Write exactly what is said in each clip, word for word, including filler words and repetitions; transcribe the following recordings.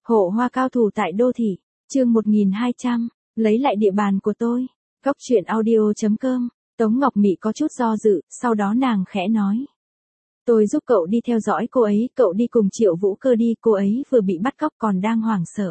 Hộ hoa cao thủ tại đô thị, chương một nghìn hai trăm, lấy lại địa bàn của tôi. Góc truyện audio.com, Tống Ngọc Mị có chút do dự, sau đó nàng khẽ nói. Tôi giúp cậu đi theo dõi cô ấy, cậu đi cùng Triệu Vũ Cơ đi, cô ấy vừa bị bắt cóc còn đang hoảng sợ.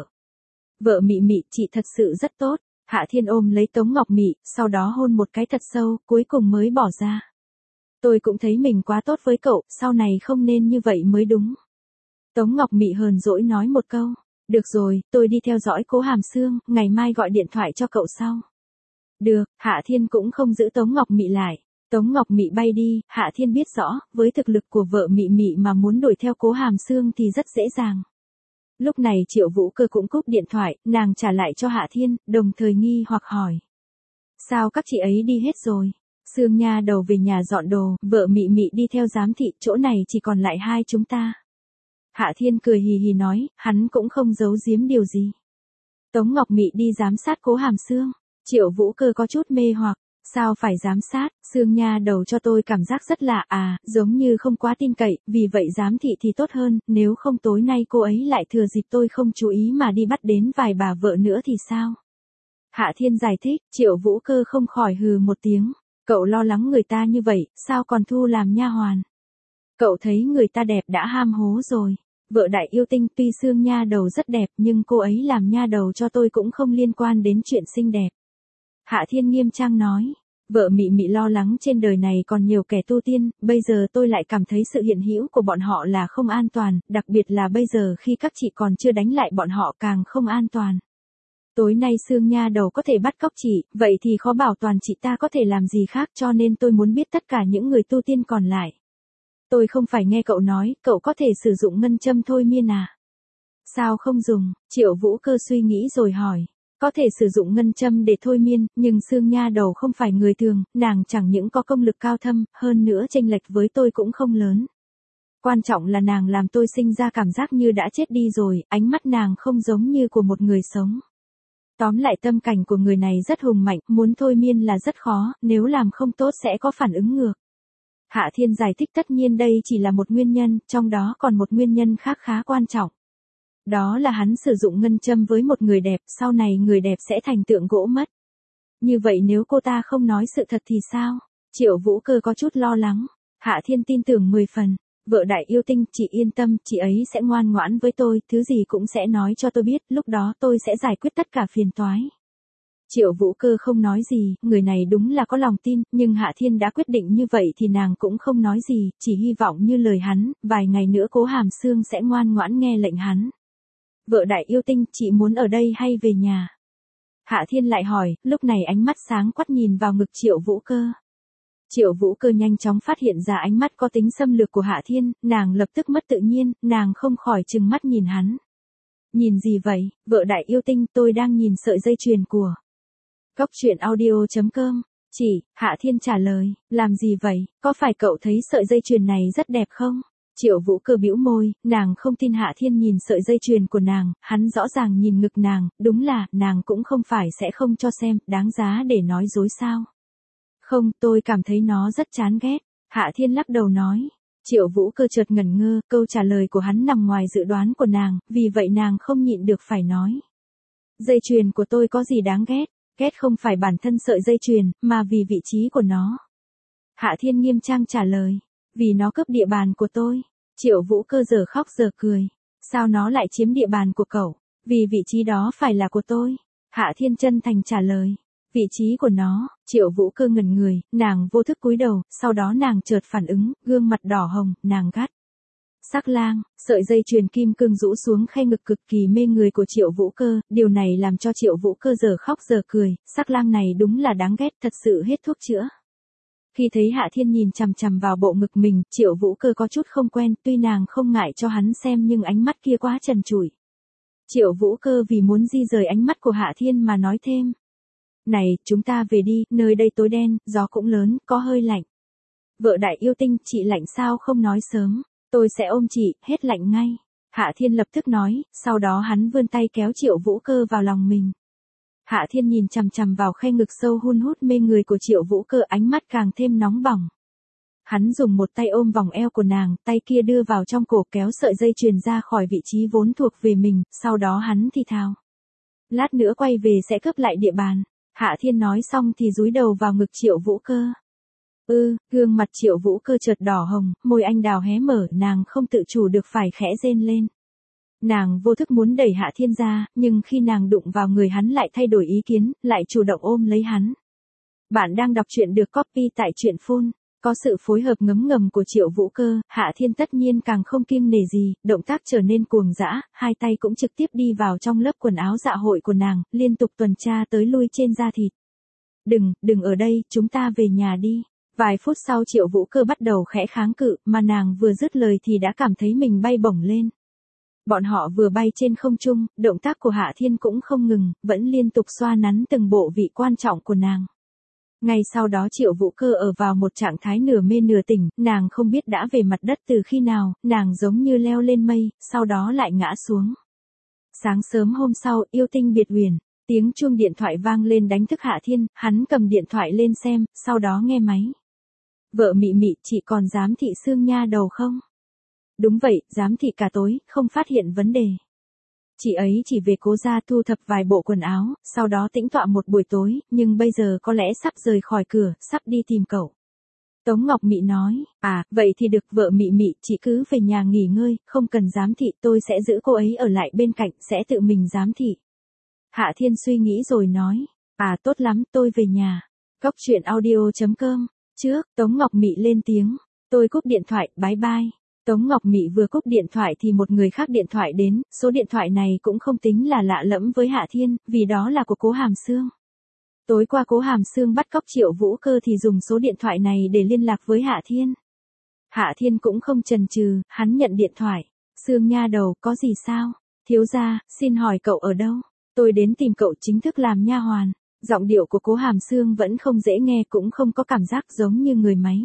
Vợ Mị Mị, chị thật sự rất tốt. Hạ Thiên ôm lấy Tống Ngọc Mị, sau đó hôn một cái thật sâu, cuối cùng mới bỏ ra. Tôi cũng thấy mình quá tốt với cậu, sau này không nên như vậy mới đúng. Tống Ngọc Mị hờn dỗi nói một câu. Được rồi, tôi đi theo dõi Cố Hàm Sương, ngày mai gọi điện thoại cho cậu sau. Được, Hạ Thiên cũng không giữ Tống Ngọc Mị lại. Tống Ngọc Mị bay đi, Hạ Thiên biết rõ, với thực lực của vợ Mị Mị mà muốn đuổi theo Cố Hàm Sương thì rất dễ dàng. Lúc này Triệu Vũ Cơ cũng cúp điện thoại, nàng trả lại cho Hạ Thiên, đồng thời nghi hoặc hỏi. Sao các chị ấy đi hết rồi? Sương nha đầu về nhà dọn đồ, vợ Mị Mị đi theo giám thị, chỗ này chỉ còn lại hai chúng ta. Hạ Thiên cười hì hì nói, hắn cũng không giấu giếm điều gì. Tống Ngọc Mị đi giám sát Cố Hàm Sương. Triệu Vũ Cơ có chút mê hoặc, sao phải giám sát, Sương nha đầu cho tôi cảm giác rất lạ à, giống như không quá tin cậy, vì vậy giám thị thì tốt hơn, nếu không tối nay cô ấy lại thừa dịp tôi không chú ý mà đi bắt đến vài bà vợ nữa thì sao? Hạ Thiên giải thích, Triệu Vũ Cơ không khỏi hừ một tiếng, cậu lo lắng người ta như vậy, sao còn thu làm nha hoàn? Cậu thấy người ta đẹp đã ham hố rồi. Vợ đại yêu tinh, tuy Sương nha đầu rất đẹp nhưng cô ấy làm nha đầu cho tôi cũng không liên quan đến chuyện xinh đẹp. Hạ Thiên nghiêm trang nói, vợ Mị Mị lo lắng trên đời này còn nhiều kẻ tu tiên, bây giờ tôi lại cảm thấy sự hiện hữu của bọn họ là không an toàn, đặc biệt là bây giờ khi các chị còn chưa đánh lại bọn họ càng không an toàn. Tối nay Sương nha đầu có thể bắt cóc chị, vậy thì khó bảo toàn chị ta có thể làm gì khác, cho nên tôi muốn biết tất cả những người tu tiên còn lại. Tôi không phải nghe cậu nói, cậu có thể sử dụng ngân châm thôi miên à? Sao không dùng? Triệu Vũ Cơ suy nghĩ rồi hỏi. Có thể sử dụng ngân châm để thôi miên, nhưng Sương nha đầu không phải người thường, nàng chẳng những có công lực cao thâm, hơn nữa chênh lệch với tôi cũng không lớn. Quan trọng là nàng làm tôi sinh ra cảm giác như đã chết đi rồi, ánh mắt nàng không giống như của một người sống. Tóm lại tâm cảnh của người này rất hùng mạnh, muốn thôi miên là rất khó, nếu làm không tốt sẽ có phản ứng ngược. Hạ Thiên giải thích tất nhiên đây chỉ là một nguyên nhân, trong đó còn một nguyên nhân khác khá quan trọng. Đó là hắn sử dụng ngân châm với một người đẹp, sau này người đẹp sẽ thành tượng gỗ mất. Như vậy nếu cô ta không nói sự thật thì sao? Triệu Vũ Cơ có chút lo lắng. Hạ Thiên tin tưởng mười phần. Vợ đại yêu tinh, chị yên tâm, chị ấy sẽ ngoan ngoãn với tôi, thứ gì cũng sẽ nói cho tôi biết, lúc đó tôi sẽ giải quyết tất cả phiền toái. Triệu Vũ Cơ không nói gì, người này đúng là có lòng tin, nhưng Hạ Thiên đã quyết định như vậy thì nàng cũng không nói gì, chỉ hy vọng như lời hắn, vài ngày nữa Cố Hàm Sương sẽ ngoan ngoãn nghe lệnh hắn. Vợ đại yêu tinh, chị muốn ở đây hay về nhà? Hạ Thiên lại hỏi, lúc này ánh mắt sáng quắc nhìn vào ngực Triệu Vũ Cơ. Triệu Vũ Cơ nhanh chóng phát hiện ra ánh mắt có tính xâm lược của Hạ Thiên, nàng lập tức mất tự nhiên, nàng không khỏi trừng mắt nhìn hắn. Nhìn gì vậy, vợ đại yêu tinh, tôi đang nhìn sợi dây chuyền của. Góc truyện audio.com, chỉ, Hạ Thiên trả lời, làm gì vậy, có phải cậu thấy sợi dây chuyền này rất đẹp không? Triệu Vũ Cơ bĩu môi, nàng không tin Hạ Thiên nhìn sợi dây chuyền của nàng, hắn rõ ràng nhìn ngực nàng, đúng là, nàng cũng không phải sẽ không cho xem, đáng giá để nói dối sao? Không, tôi cảm thấy nó rất chán ghét, Hạ Thiên lắc đầu nói. Triệu Vũ Cơ chợt ngẩn ngơ, câu trả lời của hắn nằm ngoài dự đoán của nàng, vì vậy nàng không nhịn được phải nói. Dây chuyền của tôi có gì đáng ghét? Ghét không phải bản thân sợi dây chuyền, mà vì vị trí của nó. Hạ Thiên nghiêm trang trả lời, vì nó cướp địa bàn của tôi. Triệu Vũ Cơ giờ khóc giờ cười, sao nó lại chiếm địa bàn của cậu? Vì vị trí đó phải là của tôi. Hạ Thiên chân thành trả lời, vị trí của nó. Triệu Vũ Cơ ngẩn người, nàng vô thức cúi đầu, sau đó nàng chợt phản ứng, gương mặt đỏ hồng, nàng gắt. Sắc lang, sợi dây chuyền kim cương rũ xuống khe ngực cực kỳ mê người của Triệu Vũ Cơ, điều này làm cho Triệu Vũ Cơ giờ khóc giờ cười, sắc lang này đúng là đáng ghét, thật sự hết thuốc chữa. Khi thấy Hạ Thiên nhìn chằm chằm vào bộ ngực mình, Triệu Vũ Cơ có chút không quen, tuy nàng không ngại cho hắn xem nhưng ánh mắt kia quá trần trụi. Triệu Vũ Cơ vì muốn di rời ánh mắt của Hạ Thiên mà nói thêm. Này, chúng ta về đi, nơi đây tối đen, gió cũng lớn, có hơi lạnh. Vợ đại yêu tinh, chị lạnh sao không nói sớm? Tôi sẽ ôm chị, hết lạnh ngay. Hạ Thiên lập tức nói, sau đó hắn vươn tay kéo Triệu Vũ Cơ vào lòng mình. Hạ Thiên nhìn chằm chằm vào khe ngực sâu hun hút mê người của Triệu Vũ Cơ, ánh mắt càng thêm nóng bỏng. Hắn dùng một tay ôm vòng eo của nàng, tay kia đưa vào trong cổ kéo sợi dây chuyền ra khỏi vị trí vốn thuộc về mình, sau đó hắn thì thào. Lát nữa quay về sẽ cướp lại địa bàn. Hạ Thiên nói xong thì dúi đầu vào ngực Triệu Vũ Cơ. Ư, gương mặt Triệu Vũ Cơ chợt đỏ hồng, môi anh đào hé mở, nàng không tự chủ được phải khẽ rên lên. Nàng vô thức muốn đẩy Hạ Thiên ra, nhưng khi nàng đụng vào người hắn lại thay đổi ý kiến, lại chủ động ôm lấy hắn. Bạn đang đọc truyện được copy tại truyện phone. Có sự phối hợp ngấm ngầm của Triệu Vũ Cơ, Hạ Thiên tất nhiên càng không kiêng nể gì, động tác trở nên cuồng dã, hai tay cũng trực tiếp đi vào trong lớp quần áo dạ hội của nàng, liên tục tuần tra tới lui trên da thịt. Đừng, đừng ở đây, chúng ta về nhà đi. Vài phút sau Triệu Vũ Cơ bắt đầu khẽ kháng cự, mà nàng vừa dứt lời thì đã cảm thấy mình bay bổng lên. Bọn họ vừa bay trên không trung, động tác của Hạ Thiên cũng không ngừng, vẫn liên tục xoa nắn từng bộ vị quan trọng của nàng. Ngay sau đó Triệu Vũ Cơ ở vào một trạng thái nửa mê nửa tỉnh, nàng không biết đã về mặt đất từ khi nào, nàng giống như leo lên mây, sau đó lại ngã xuống. Sáng sớm hôm sau, yêu tinh biệt huyền, tiếng chuông điện thoại vang lên đánh thức Hạ Thiên, hắn cầm điện thoại lên xem, sau đó nghe máy. Vợ Mị Mị, chị còn giám thị Sương nha đầu không? Đúng vậy, giám thị cả tối, không phát hiện vấn đề. Chị ấy chỉ về Cố gia thu thập vài bộ quần áo, sau đó tĩnh tọa một buổi tối, nhưng bây giờ có lẽ sắp rời khỏi cửa, sắp đi tìm cậu. Tống Ngọc Mị nói, à, vậy thì được, vợ Mị Mị, chị cứ về nhà nghỉ ngơi, không cần giám thị, tôi sẽ giữ cô ấy ở lại bên cạnh, sẽ tự mình giám thị. Hạ Thiên suy nghĩ rồi nói, à tốt lắm, tôi về nhà. Cốc truyện audio chấm com, trước, Tống Ngọc Mị lên tiếng, tôi cúp điện thoại, bye bye. Tống Ngọc Mị vừa cúp điện thoại thì một người khác điện thoại đến, số điện thoại này cũng không tính là lạ lẫm với Hạ Thiên, vì đó là của Cố Hàm Sương. Tối qua Cố Hàm Sương bắt cóc Triệu Vũ Cơ thì dùng số điện thoại này để liên lạc với Hạ Thiên. Hạ Thiên cũng không chần chừ, hắn nhận điện thoại. Sương nha đầu, có gì sao? Thiếu gia, xin hỏi cậu ở đâu? Tôi đến tìm cậu chính thức làm nha hoàn. Giọng điệu của Cố Hàm Sương vẫn không dễ nghe, cũng không có cảm giác giống như người máy.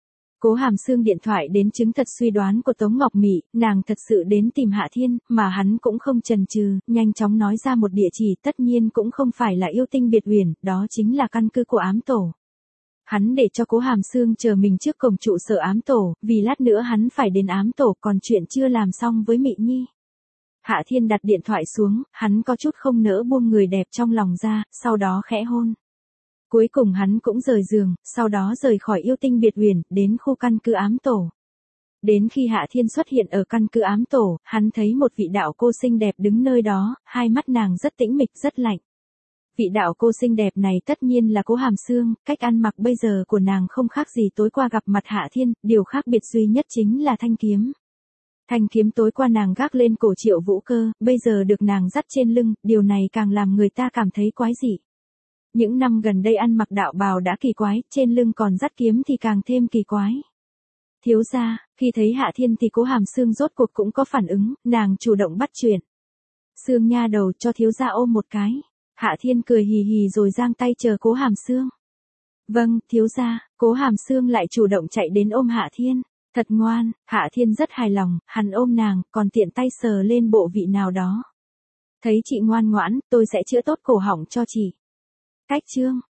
Cố Hàm Sương điện thoại đến chứng thật suy đoán của Tống Ngọc Mị, nàng thật sự đến tìm Hạ Thiên, mà hắn cũng không chần chừ, nhanh chóng nói ra một địa chỉ, tất nhiên cũng không phải là yêu tinh biệt huyền, đó chính là căn cứ của ám tổ. Hắn để cho Cố Hàm Sương chờ mình trước cổng trụ sở ám tổ, vì lát nữa hắn phải đến ám tổ, còn chuyện chưa làm xong với Mị Nhi. Hạ Thiên đặt điện thoại xuống, hắn có chút không nỡ buông người đẹp trong lòng ra, sau đó khẽ hôn. Cuối cùng hắn cũng rời giường, sau đó rời khỏi yêu tinh biệt huyền, đến khu căn cứ ám tổ. Đến khi Hạ Thiên xuất hiện ở căn cứ ám tổ, hắn thấy một vị đạo cô xinh đẹp đứng nơi đó, hai mắt nàng rất tĩnh mịch, rất lạnh. Vị đạo cô xinh đẹp này tất nhiên là Cố Hàm Sương, cách ăn mặc bây giờ của nàng không khác gì tối qua gặp mặt Hạ Thiên, điều khác biệt duy nhất chính là thanh kiếm. Thanh kiếm tối qua nàng gác lên cổ Triệu Vũ Cơ, bây giờ được nàng dắt trên lưng, điều này càng làm người ta cảm thấy quái dị. Những năm gần đây ăn mặc đạo bào đã kỳ quái, trên lưng còn dắt kiếm thì càng thêm kỳ quái. Thiếu gia, khi thấy Hạ Thiên thì Cố Hàm Sương rốt cuộc cũng có phản ứng, nàng chủ động bắt chuyện. Sương nha đầu, cho thiếu gia ôm một cái. Hạ Thiên cười hì hì rồi giang tay chờ Cố Hàm Sương. Vâng, thiếu gia. Cố Hàm Sương lại chủ động chạy đến ôm Hạ Thiên. Thật ngoan, Hạ Thiên rất hài lòng, hắn ôm nàng, còn tiện tay sờ lên bộ vị nào đó. Thấy chị ngoan ngoãn, tôi sẽ chữa tốt cổ họng cho chị. Cách chương